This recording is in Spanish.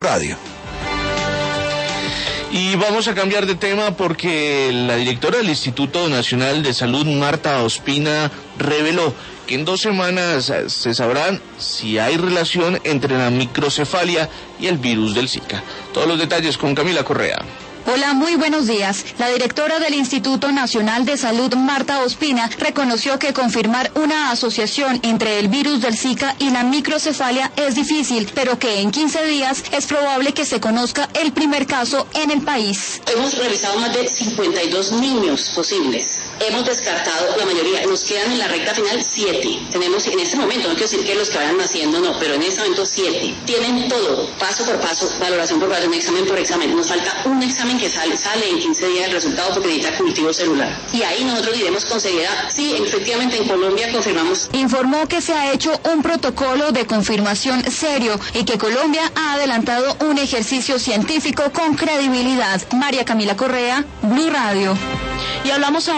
Radio. Y vamos a cambiar de tema porque la directora del Instituto Nacional de Salud, Marta Ospina, reveló que en 2 semanas se sabrán si hay relación entre la microcefalia y el virus del Zika. Todos los detalles con Camila Correa. Hola, muy buenos días. La directora del Instituto Nacional de Salud, Marta Ospina, reconoció que confirmar una asociación entre el virus del Zika y la microcefalia es difícil, pero que en 15 días es probable que se conozca el primer caso en el país. Hemos revisado más de 52 niños posibles. Hemos descartado la mayoría. Nos quedan en la recta final 7. Tenemos en este momento, no quiero decir que los que vayan naciendo no, pero en este momento 7. Tienen todo, paso por paso, valoración por valoración, examen por examen. Nos falta un examen que sale en 15 días el resultado porque necesita cultivo celular. Y ahí nosotros diremos con seguridad, sí, efectivamente en Colombia confirmamos. Informó que se ha hecho un protocolo de confirmación serio y que Colombia ha adelantado un ejercicio científico con credibilidad. María Camila Correa, Blue Radio. Y hablamos ahora